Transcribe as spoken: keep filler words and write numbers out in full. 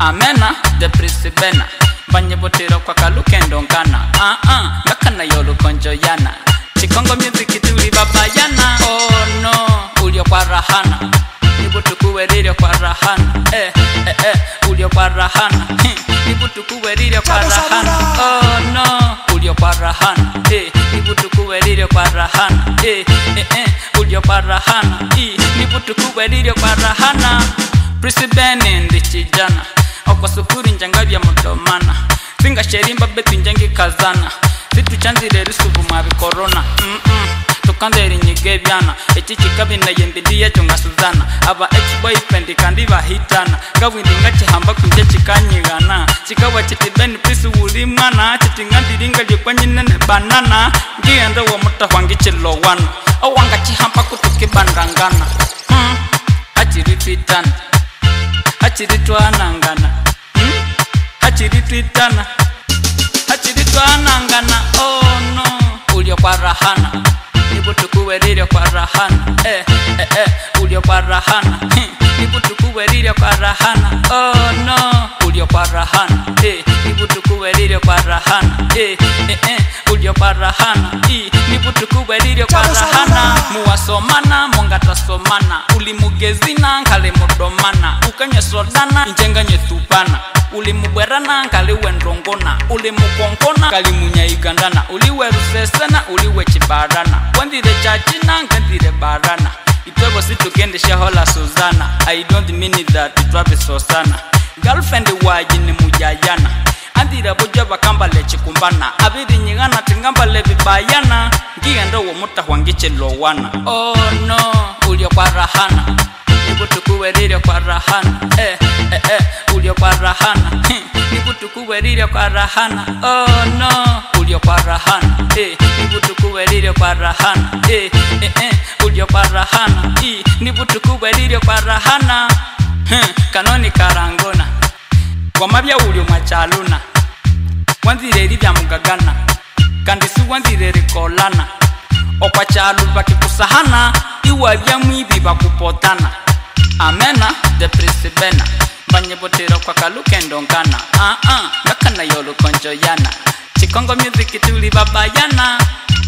Amena de prisibena banye botero kwa kalukendo nkana ah ah ngakana yolo konjo yana Chikongo music tuli babayana oh no ulio kwa rahana nibutu kuwerire kwa rahana eh eh eh ulio kwa rahana nibutu kuwerire kwa rahana oh no ulio kwa rahana eh nibutu kuwerire kwa rahana eh eh eh ulio kwa rahana eh nibutu kuwerire kwa rahana prisibene ndichijana Okwa sukuri njangavya mudomana Singa sherimba betu njangi kazana Situ chanzire risubu mavi corona mm -mm. Tukanderi nyigevyana Echi chikabi na yembidia chunga suzana Aba ex-boyfriend kandiva hitana Gawindi ngachi hamba kunje chikanyigana Chikawa chitibeni prisu ulimana Chitingandiringa likwa nyinene banana Ngienda wa muta wangi chilowana Awanga chihamba kutuki bandangana mm. Hachiri twitana Hachiri twanangana hmm? Hachiri twitana Hachiri twanangana oh no ulio kwa rahana nibutu kuwerire kwa rahana eh eh eh ulio kwa rahana nibutu kuwerire kwa rahana oh no ulio kwa rahana eh nibutu kuwerire kwa rahana eh eh eh ulio kwa rahana eh nibutu kuwerire kwa rahana muwasomana mongata somana ulimugezina nkale mudomana ukanye sodana injenga nyetupana ulimubwerana nkale wendrongona ulimukonkona kali munyaigandana uliwe rusesana uliwe chibarana wandire chachina ngandire barana itwebo situkende shahola Suzana I don't mean that itwabe sosana girlfriend waji ni mujayana andira bojo bakamba lechikumbana abiri nyingana tingamba lebibayana ngiyendo wo muta wangiche lowana oh no ulio kwa rahana nibutu kuwerire kwa rahana eh eh eh ulio kwa rahana nibutu kuwerire kwa rahana oh no ulio kwa rahana eh nibutu kuwerire kwa rahana eh eh eh ulio kwa rahana eh nibutu kuwerire kwa rahana kanoni karangona kwa mabya ulio machaluna wanzire libya mugagana kandi si wanzire rikolana okwa chalu bakikusahana iwa bya mwibi bakupotana amena de prisibena banye botero kwa kalukendo nkana ah ah ngakana yolo konjo yana Chikongo music tuli babayana